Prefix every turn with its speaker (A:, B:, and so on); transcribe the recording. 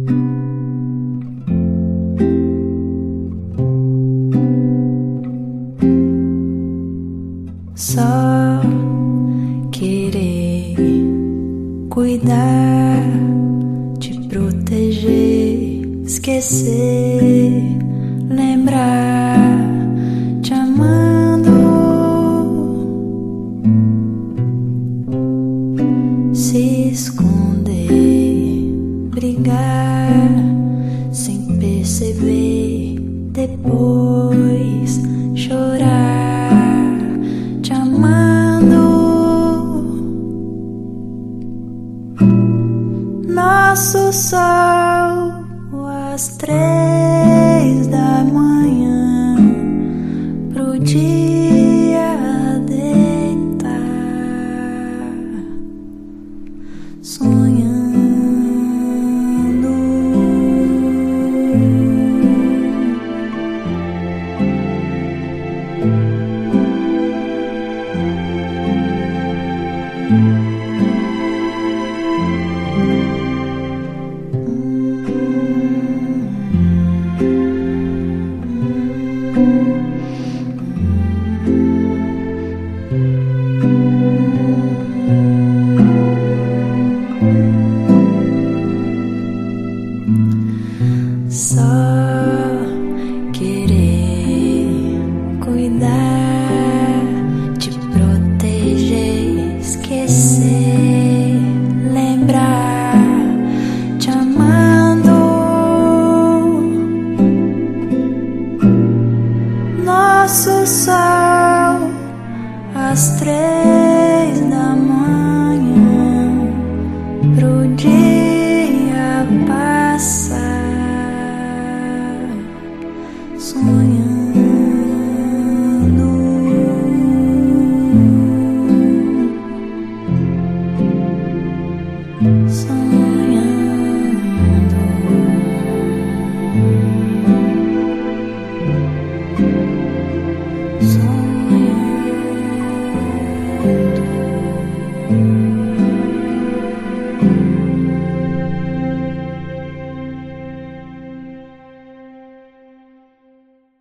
A: Só querer cuidar, te proteger, esquecer, lembrar, te amando, se esconder, brigar, sem perceber, depois chorar. Nosso sol às 3 da manhã, pro dia deitar, sonhando. Só querer cuidar, te proteger, esquecer, lembrar, te amando. Nosso sol às 3 da manhã, pro dia passar, sonhando. Sonhando.